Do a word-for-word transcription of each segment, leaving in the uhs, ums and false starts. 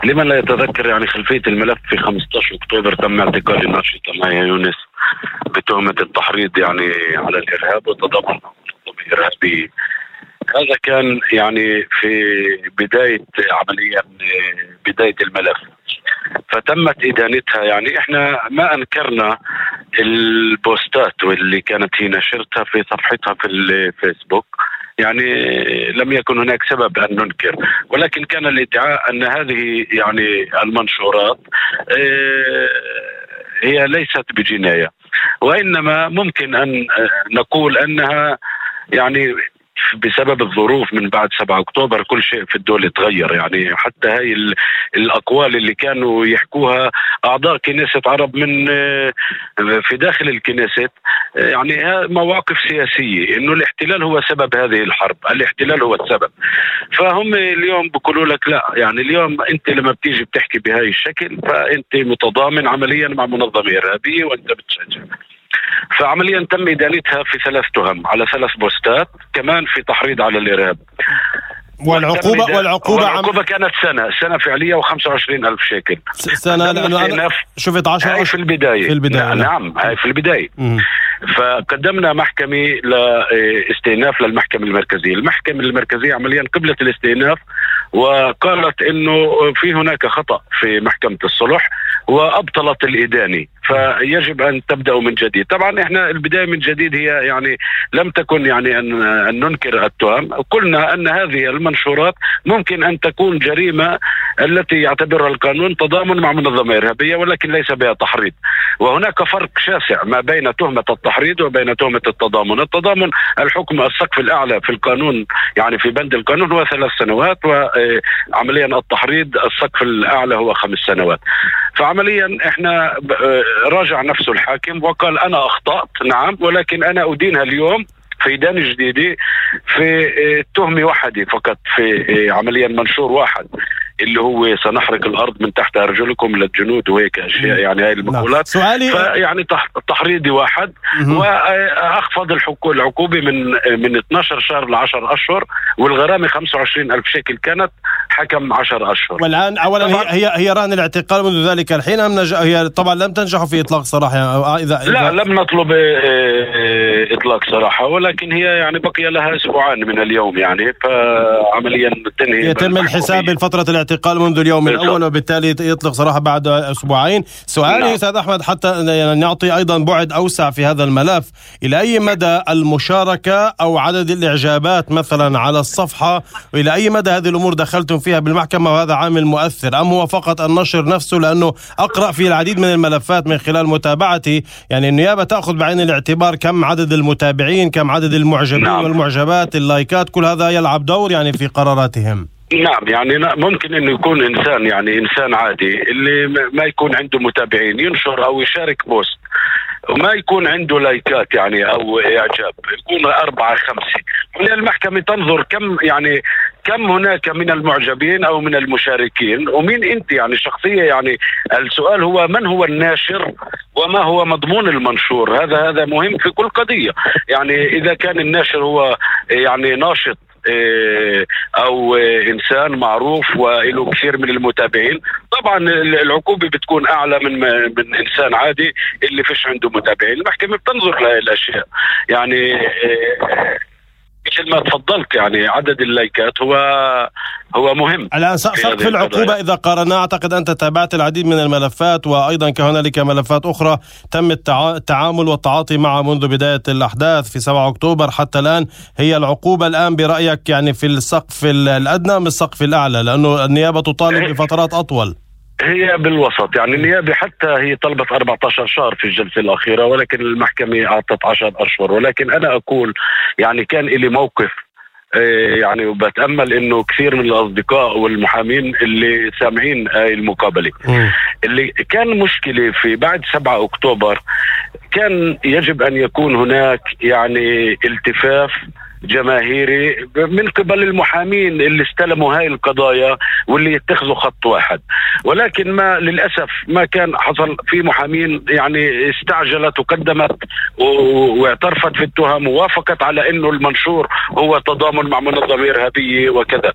لمن لا يتذكر يعني خلفية الملف، في خمسة عشر أكتوبر تم اعتقال الناشطة مايا يونس بتهمة التحريض يعني على الإرهاب وتضامن منظمة إرهابية. هذا كان يعني في بداية عمليا بداية الملف، فتمت إدانتها. يعني احنا ما أنكرنا البوستات واللي كانت هي نشرتها في صفحتها في الفيسبوك، يعني لم يكن هناك سبب أن ننكر، ولكن كان الادعاء أن هذه يعني المنشورات هي ليست بجناية، وإنما ممكن أن نقول أنها يعني بسبب الظروف من بعد سبعة أكتوبر كل شيء في الدولة تغير. يعني حتى هاي الأقوال اللي كانوا يحكوها أعضاء كنيسة عرب من في داخل الكنيسة، يعني مواقف سياسية، إنه الاحتلال هو سبب هذه الحرب، الاحتلال هو السبب. فهم اليوم بيقولوا لك لا، يعني اليوم أنت لما بتيجي بتحكي بهاي الشكل فأنت متضامن عمليا مع منظمة إرهابية وأنت بتشجع. فعمليا تم إدانتها في ثلاث تهم على ثلاث بوستات، كمان في تحريض على الإرهاب. والعقوبة والعقوبة والعقوبة كانت سنة سنة فعلية وخمسة وعشرين ألف شيكل سنة، لأنه أنا شفت عشرة في البداية في البداية نعم هاي في البداية. م. فقدمنا محكمة لاستئناف للمحكمة المركزية. المحكمة المركزية عمليا قبلت الاستئناف وقالت إنه في هناك خطأ في محكمة الصلح وأبطلت الإدانة، فيجب أن تبدأوا من جديد. طبعا إحنا البداية من جديد هي يعني لم تكن يعني أن, أن ننكر التهم، قلنا أن هذه المنشورات ممكن أن تكون جريمة التي يعتبرها القانون تضامن مع منظمة إرهابية، ولكن ليس بها تحريض. وهناك فرق شاسع ما بين تهمة التحريض وبين تهمة التضامن. التضامن الحكم السقف الأعلى في القانون، يعني في بند القانون هو ثلاث سنوات، وعمليا التحريض السقف الأعلى هو خمس سنوات. فعمليا احنا راجع نفسه الحاكم وقال أنا أخطأت نعم، ولكن أنا أدينها اليوم في إدانة جديدة في تهمة واحدة فقط، في عمليا منشور واحد اللي هو سنحرق الأرض من تحت أرجلكم للجنود وهيك أشياء، يعني هاي المقولات. سؤالي يعني تحريضي واحد، وأخفض العقوبة من من اثني عشر شهر ل عشرة أشهر، والغرامة خمسة وعشرين ألف شيكل كانت، حكم عشرة أشهر. والآن أولا هي هي هي رهن الاعتقال منذ ذلك الحين أم نج... هي طبعا لم تنجحوا في إطلاق سراح يعني إذا... إذا لا لم نطلب إطلاق سراحة، ولكن هي يعني بقي لها أسبوعان من اليوم، يعني فعمليا تنهي يتم الحساب بالفترة الاعتقال منذ اليوم الأول، وبالتالي يطلق سراحة بعد أسبوعين. سؤالي أستاذ أحمد حتى نعطي أيضا بعد أوسع في هذا الملف، إلى أي مدى المشاركة أو عدد الإعجابات مثلا على الصفحة، وإلى أي مدى هذه الأمور دخلتم فيها بالمحكمة وهذا عامل مؤثر، أم هو فقط النشر نفسه؟ لأنه أقرأ في العديد من الملفات من خلال متابعتي يعني النيابة تأخذ بعين الاعتبار كم عدد المتابعين، كم عدد المعجبين نعم. والمعجبات، اللايكات، كل هذا يلعب دور يعني في قراراتهم. نعم، يعني ممكن انه يكون انسان يعني انسان عادي اللي ما يكون عنده متابعين ينشر او يشارك بوست وما يكون عنده لايكات يعني او اعجاب، يكون أربعة خمسة، من المحكمة تنظر كم يعني كم هناك من المعجبين او من المشاركين ومين انت يعني شخصية. يعني السؤال هو من هو الناشر وما هو مضمون المنشور. هذا هذا مهم في كل قضية. يعني اذا كان الناشر هو يعني ناشط او انسان معروف وله كثير من المتابعين، طبعا العقوبة بتكون اعلى من من انسان عادي اللي فيش عنده متابعين. المحكمة بتنظر لهذه الاشياء، يعني مثل ما تفضلت يعني عدد اللايكات هو هو مهم. الآن سقف العقوبة إذا قارنا، أعتقد أنت تابعت العديد من الملفات وأيضا كهنالك ملفات أخرى تم التعامل والتعاطي معها منذ بداية الأحداث في سبعة أكتوبر حتى الآن. هي العقوبة الآن برأيك يعني في السقف الأدنى من السقف الأعلى، لأنه النيابة تطالب بفترات أطول؟ هي بالوسط، يعني النيابة حتى هي طلبت أربعة عشر شهر في الجلسة الأخيرة، ولكن المحكمة أعطت عشرة أشهر. ولكن أنا أقول يعني كان إلي موقف يعني، وبتأمل إنه كثير من الأصدقاء والمحامين اللي سامعين المقابلة اللي كان مشكلة في بعد سبعة أكتوبر، كان يجب أن يكون هناك يعني التفاف جماهيري من قبل المحامين اللي استلموا هاي القضايا واللي يتخذوا خط واحد. ولكن ما للأسف ما كان حصل في محامين يعني استعجلت وقدمت واعترفت في التهم ووافقت على انه المنشور هو تضامن مع منظمة إرهابية وكذا،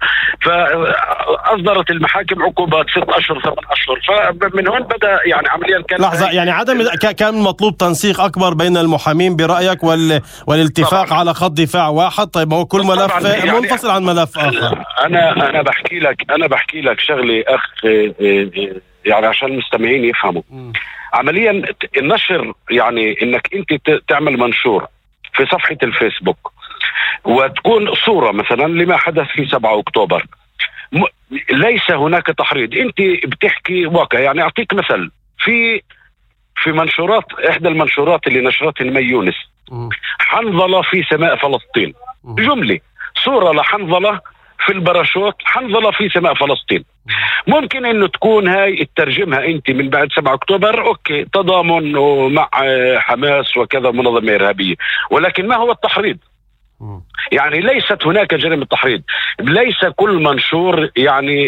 فأصدرت المحاكم عقوبات ست أشهر ثمان أشهر. فمن هون بدأ يعني عمليا كان لحظة يعني عدم كان مطلوب تنسيق أكبر بين المحامين برأيك وال... والاتفاق طبعا على خط دفاع واحد. طيب هو كل ملف يعني منفصل عن ملف آخر. أنا أنا بحكي لك أنا بحكي لك شغلة أخ يعني عشان المستمعين يفهموا. م. عمليا النشر يعني إنك أنت تعمل منشور في صفحة الفيسبوك وتكون صورة مثلا لما حدث في سبعة أكتوبر، م... ليس هناك تحريض، أنت بتحكي واقع. يعني أعطيك مثل في في منشورات، إحدى المنشورات اللي نشرتها مي يونس، حنظلة في سماء فلسطين، جملة صورة لحنظلة في الباراشوت، حنظلة في سماء فلسطين. ممكن انه تكون هاي الترجمها انت من بعد سبعة اكتوبر اوكي تضامن مع حماس وكذا منظمة ارهابية، ولكن ما هو التحريض؟ يعني ليست هناك جريمة تحريض. ليس كل منشور يعني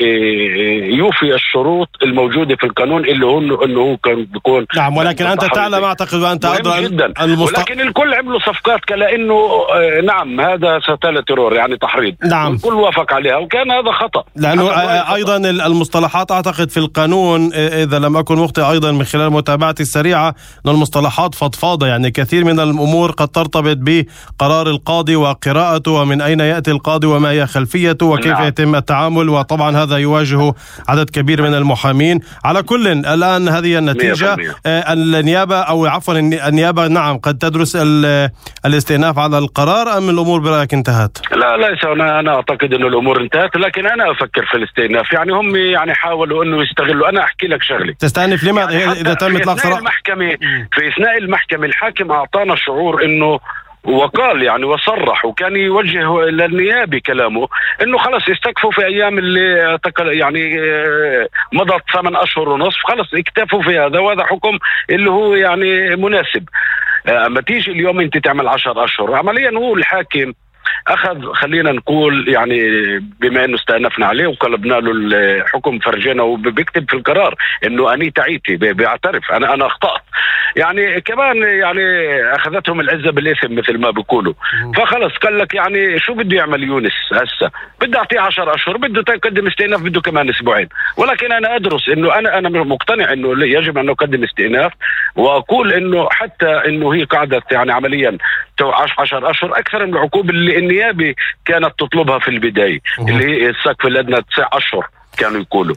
يوفي الشروط الموجودة في القانون اللي هو انه هو كان بيكون. نعم، ولكن انت تعلم اعتقد وانت ادرى المست... ولكن الكل عملوا صفقات كلانه نعم هذا ستالة ترور يعني تحريض. نعم. الكل وافق عليها وكان هذا خطأ. لانه ايضا المصطلحات اعتقد في القانون اذا لم اكن مخطئ ايضا من خلال متابعتي السريعة ان المصطلحات فضفاضة، يعني كثير من الامور قد ترتبط بقرار القاضي وقراءته ومن أين يأتي القاضي وما هي خلفيته وكيف نعم. يتم التعامل، وطبعا هذا يواجه عدد كبير من المحامين. على كل الآن هذه النتيجة. النيابة أو عفوا النيابة نعم قد تدرس الاستئناف على القرار أم الأمور برأيك انتهت؟ لا ليس أنا, أنا أعتقد أن الأمور انتهت، لكن أنا أفكر في الاستئناف. يعني هم يعني حاولوا أنه يستغلوا. أنا أحكي لك شغلة تستأنف لماذا يعني إذا تم إطلاق صراحة المحكمة في أثناء المحكمة الحاكم أعطانا شعور أنه وقال يعني وصرح وكان يوجه للنيابي كلامه انه خلص يستكفوا في ايام اللي يعني مضت ثمان اشهر ونصف، خلص اكتفوا في هذا وهذا حكم اللي هو يعني مناسب. اما تيجي اليوم انت تعمل عشر اشهر عمليا هو الحاكم اخذ خلينا نقول يعني بما انه استأنفنا عليه وقلبنا له الحكم فرجينا وبيكتب في القرار انه اني تعيتي بيعترف انا انا اخطأت. يعني كمان يعني اخذتهم العزة بالاثم مثل ما بيقولوا. فخلص قال لك يعني شو بده يعمل يونس هسه؟ بده يعطيه عشر اشهر، بده يقدم استئناف بده كمان اسبوعين. ولكن انا ادرس انه انا انا مقتنع انه يجب ان نقدم استئناف، واقول انه حتى انه هي قاعدة يعني عمليا عشر اشهر اكثر من العقوبة اللي النيابة كانت تطلبها في البداية اللي هي السقف الادنى تسع اشهر كانوا يقولوا.